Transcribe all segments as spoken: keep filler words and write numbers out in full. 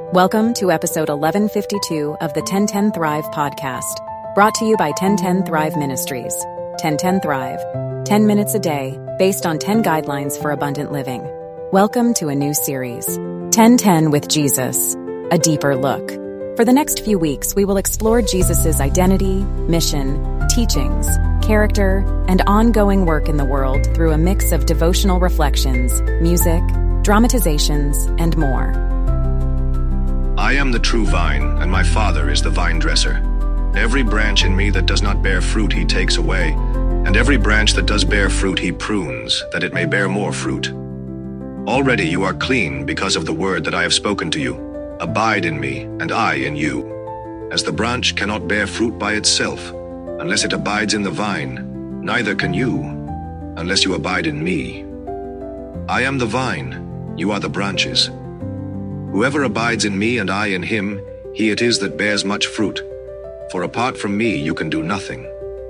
Welcome to episode eleven fifty-two of the ten ten Thrive podcast, brought to you by ten ten Thrive Ministries. ten ten Thrive, ten minutes a day, based on ten guidelines for abundant living. Welcome to a new series, ten ten with Jesus, a deeper look. For the next few weeks, we will explore Jesus' identity, mission, teachings, character, and ongoing work in the world through a mix of devotional reflections, music, dramatizations, and more. I am the true vine, and my Father is the vine dresser. Every branch in me that does not bear fruit he takes away, and every branch that does bear fruit he prunes, that it may bear more fruit. Already you are clean because of the word that I have spoken to you. Abide in me, and I in you. As the branch cannot bear fruit by itself, unless it abides in the vine, neither can you, unless you abide in me. I am the vine, you are the branches. Whoever abides in me and I in him, he it is that bears much fruit. For apart from me you can do nothing.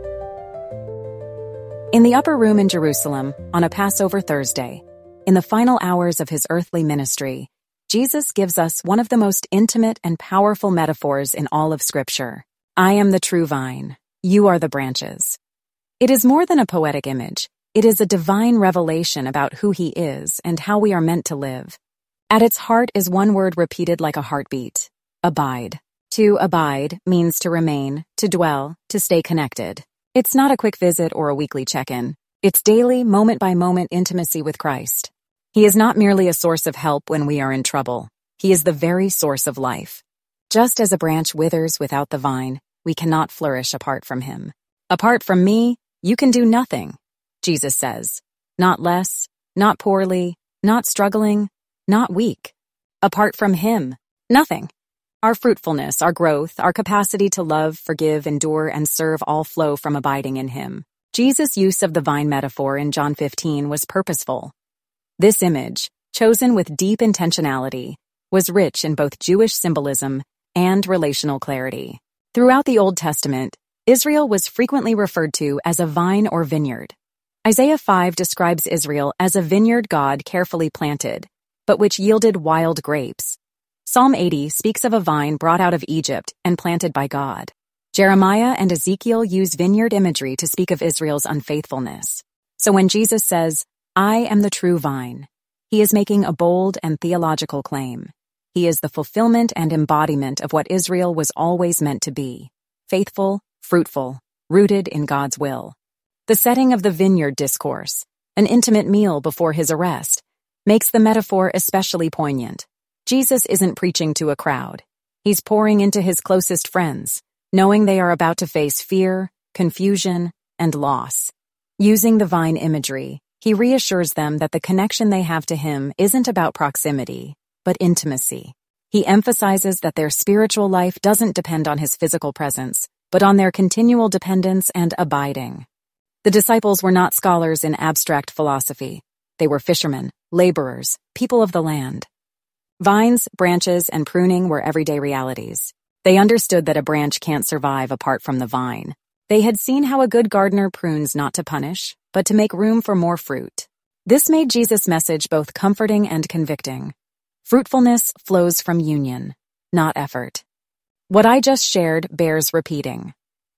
In the upper room in Jerusalem, on a Passover Thursday, in the final hours of his earthly ministry, Jesus gives us one of the most intimate and powerful metaphors in all of Scripture. I am the true vine. You are the branches. It is more than a poetic image. It is a divine revelation about who he is and how we are meant to live. At its heart is one word repeated like a heartbeat: abide. To abide means to remain, to dwell, to stay connected. It's not a quick visit or a weekly check-in. It's daily, moment-by-moment intimacy with Christ. He is not merely a source of help when we are in trouble. He is the very source of life. Just as a branch withers without the vine, we cannot flourish apart from him. Apart from me, you can do nothing, Jesus says. Not less, not poorly, not struggling, not weak. Apart from him, nothing. Our fruitfulness, our growth, our capacity to love, forgive, endure, and serve all flow from abiding in him. Jesus' use of the vine metaphor in John fifteen was purposeful. This image, chosen with deep intentionality, was rich in both Jewish symbolism and relational clarity. Throughout the Old Testament, Israel was frequently referred to as a vine or vineyard. Isaiah five describes Israel as a vineyard God carefully planted, but which yielded wild grapes. Psalm eighty speaks of a vine brought out of Egypt and planted by God. Jeremiah and Ezekiel use vineyard imagery to speak of Israel's unfaithfulness. So when Jesus says, I am the true vine, he is making a bold and theological claim. He is the fulfillment and embodiment of what Israel was always meant to be: faithful, fruitful, rooted in God's will. The setting of the vineyard discourse, an intimate meal before his arrest, makes the metaphor especially poignant. Jesus isn't preaching to a crowd. He's pouring into his closest friends, knowing they are about to face fear, confusion, and loss. Using the vine imagery, he reassures them that the connection they have to him isn't about proximity, but intimacy. He emphasizes that their spiritual life doesn't depend on his physical presence, but on their continual dependence and abiding. The disciples were not scholars in abstract philosophy. They were fishermen, laborers, people of the land. Vines, branches, and pruning were everyday realities. They understood that a branch can't survive apart from the vine. They had seen how a good gardener prunes not to punish, but to make room for more fruit. This made Jesus' message both comforting and convicting. Fruitfulness flows from union, not effort. What I just shared bears repeating.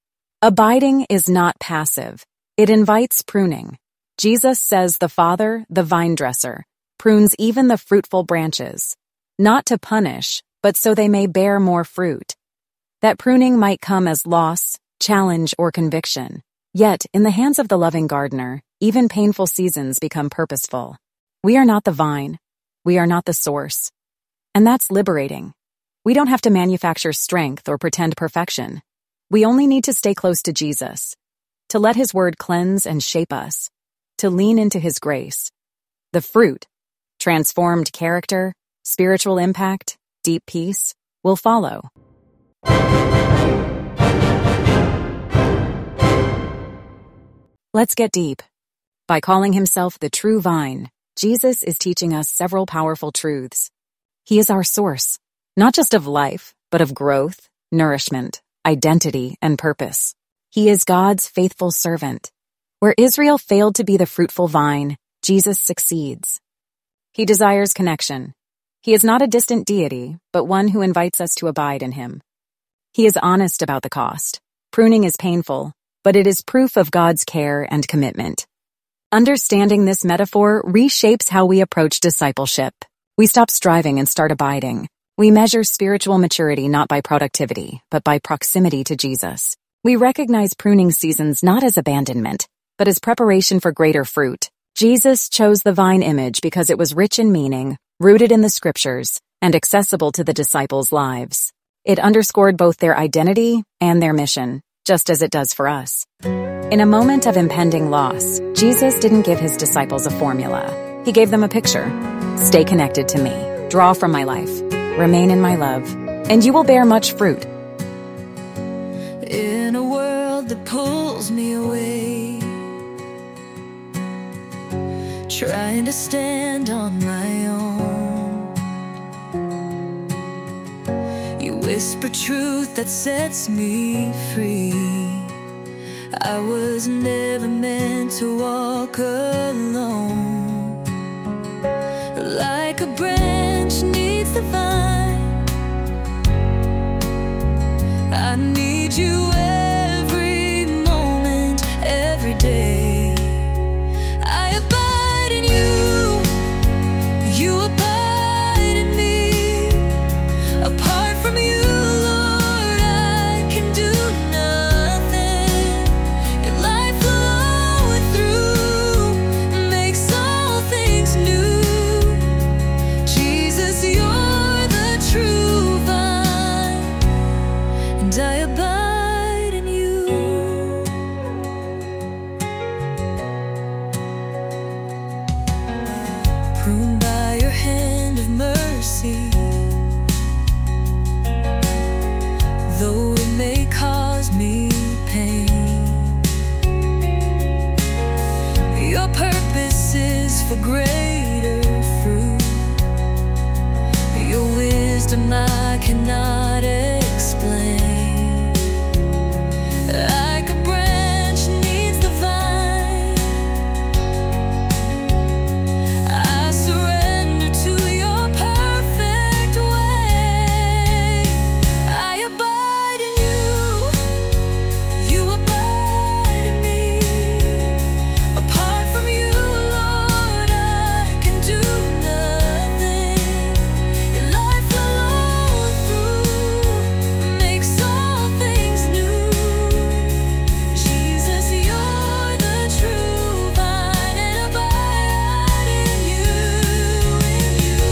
Abiding is not passive. It invites pruning. Jesus says the Father, the vine dresser, prunes even the fruitful branches, not to punish, but so they may bear more fruit. That pruning might come as loss, challenge, or conviction. Yet, in the hands of the loving gardener, even painful seasons become purposeful. We are not the vine. We are not the source. And that's liberating. We don't have to manufacture strength or pretend perfection. We only need to stay close to Jesus, to let his word cleanse and shape us, to lean into his grace. The fruit, transformed character, spiritual impact, deep peace, will follow. Let's get deep. By calling himself the true vine, Jesus is teaching us several powerful truths. He is our source, not just of life, but of growth, nourishment, identity, and purpose. He is God's faithful servant. Where Israel failed to be the fruitful vine, Jesus succeeds. He desires connection. He is not a distant deity, but one who invites us to abide in him. He is honest about the cost. Pruning is painful, but it is proof of God's care and commitment. Understanding this metaphor reshapes how we approach discipleship. We stop striving and start abiding. We measure spiritual maturity not by productivity, but by proximity to Jesus. We recognize pruning seasons not as abandonment, but as preparation for greater fruit. Jesus chose the vine image because it was rich in meaning, rooted in the scriptures, and accessible to the disciples' lives. It underscored both their identity and their mission, just as it does for us. In a moment of impending loss, Jesus didn't give his disciples a formula. He gave them a picture. Stay connected to me. Draw from my life. Remain in my love, and you will bear much fruit. In a world that pulls me away, trying to stand on my own, you whisper truth that sets me free. I was never meant to walk alone. Like a branch needs the vine, I need you every moment, every day. I abide in you, you abide in me. Apart from you, Lord, I can do nothing. Your life flowing through makes all things new. Jesus, you're the true vine, and I abide in you. Pruned by your hand of mercy, though it may cause me pain, your purpose is for greater fruit. Your wisdom I cannot explain. Like a branch needs the vine, I surrender to your perfect way. I abide in you, you abide in me. Apart from you, Lord, I can do nothing. Your life flowing through makes all things new. Jesus, you're the true vine, and abide in you, in you.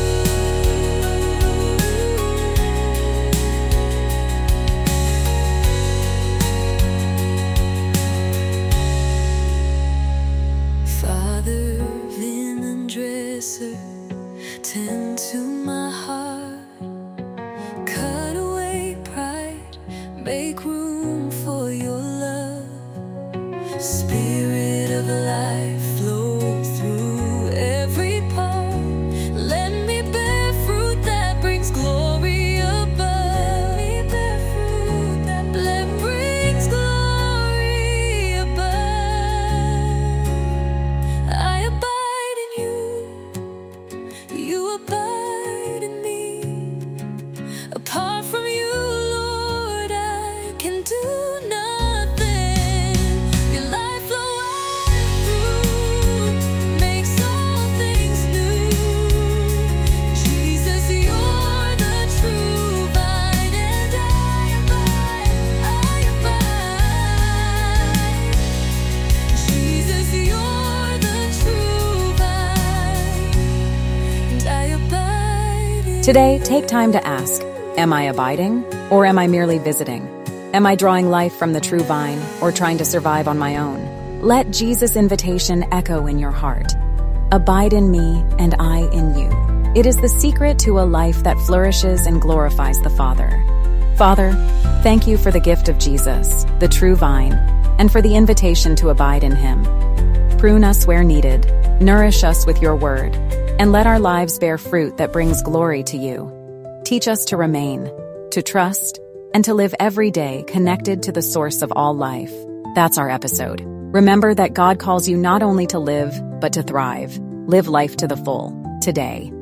Father, linen dresser, tend to my heart. Cut away pride, make room for your love. Spirit of life, flow through every part. Let me bear fruit that brings glory above. Let me bear fruit that that brings glory above. I abide in you, you abide in me. Apart from you, Lord, I can do nothing. Your life flowing through makes all things new. Jesus, you're the true vine, and I abide, I abide. Jesus, you're the true vine, and I abide in Today, take time to ask, am I abiding, or am I merely visiting? Am I drawing life from the true vine, or trying to survive on my own? Let Jesus' invitation echo in your heart. Abide in me, and I in you. It is the secret to a life that flourishes and glorifies the Father. Father, thank you for the gift of Jesus, the true vine, and for the invitation to abide in him. Prune us where needed, nourish us with your word, and let our lives bear fruit that brings glory to you. Teach us to remain, to trust, and to live every day connected to the source of all life. That's our episode. Remember that God calls you not only to live, but to thrive. Live life to the full, today.